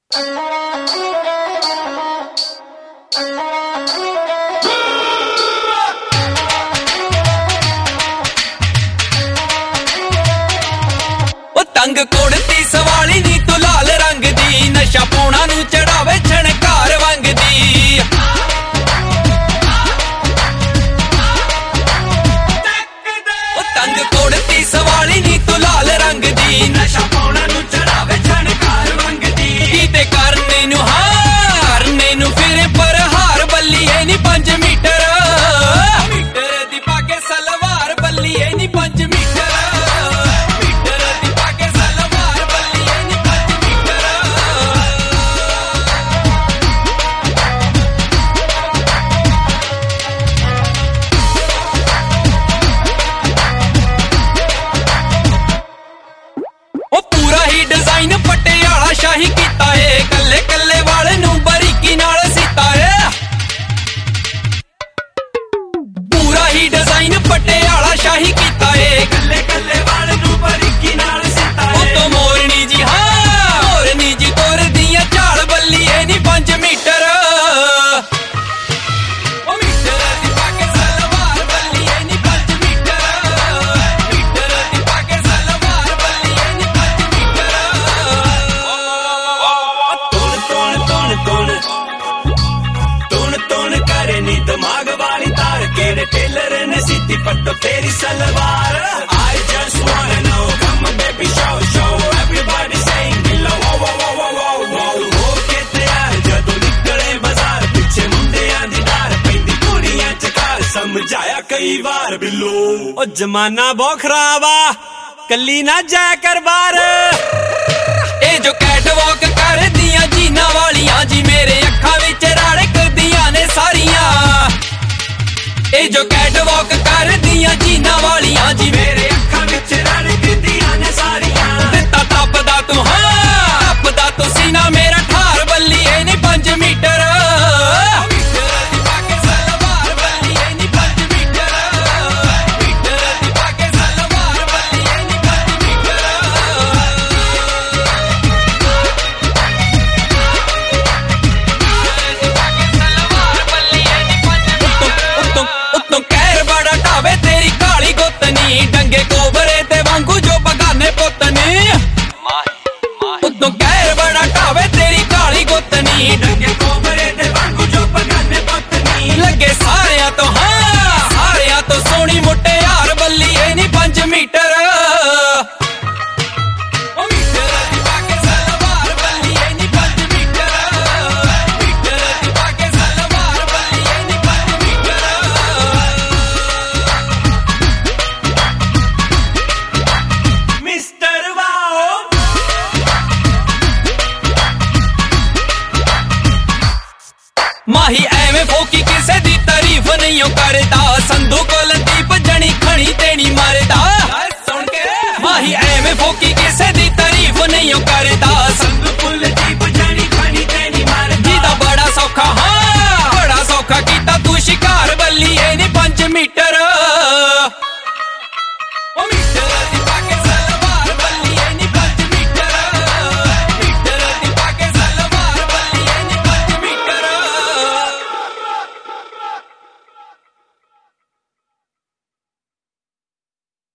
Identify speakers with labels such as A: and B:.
A: तंग कुड़ती सवाली नी तू लाल रंग दी नशा पौना नू चढ़ावे छणकार वंग दी तंग कुड़ती सवाली नी तू लाल रंग दी नशा पौना नू चढ़ावे छणकार वंग दी कीते करने नू हारने नू फिरे पर हार बल्लीए नी 5 मीटर मीटर दी पाके सलवार बल्लीए नी 5 मीटर डिजाइन पटियाला शाही कीता है कल्ले कल्ले वाले नू बरीकी नाल सीता है पूरा ही डिजाइन पटियाला शाही कीता है कल्ले कल्ले वाले नू बरीकी नाल सीता है तो मोरनी जी हाँ मोरनी जी तोर दियां झाड़ बल्ली है नी 5 मीटर दिमाग वाली तार केड़े टेलर ने सीती पट्टो तेरी salwar I just wanna know come on baby show show everybody saying below whoa whoa whoa whoa whoa हो के तैयार जदों निकले बाजार पीछे मुंडियां दी डार पैंदी कुड़ियां चकार समझाया कई बार बिल्लो ओ जमाना बहुत खराब आ कल्ली ना जाया कर बार ए जो कैटवॉक कर दियां जीना वालियां जी मेरे अखां विच रड़कदियां ने सारियां ए जो कैटवॉक कर दियां जीना वालियां जी मेरे अखां विच रड़कदियां ने सारियां दिता तपदा तू हाँ तपदा तू सीना मेरा ठार बल्ली ए नी 5 मीटर डंगे कोबरे ते वांगू जो बगाने पोतनी उतों कहर बड़ा ढावे तेरी काली गोतनी डंगे कोबरे ते वांगू जो बगाने पोतनी लगे सारियां तो हाँ सारियां तो सोनी मुट्टे यार बल्ली है नी 5 मीटर माही एवें फोकी किसे दी तारीफ नहीं करदा संधू कुलदीप जनी खणी तेनी मारदा सुन के माही एवें फोकी किसे दी तारीफ नहीं करदा।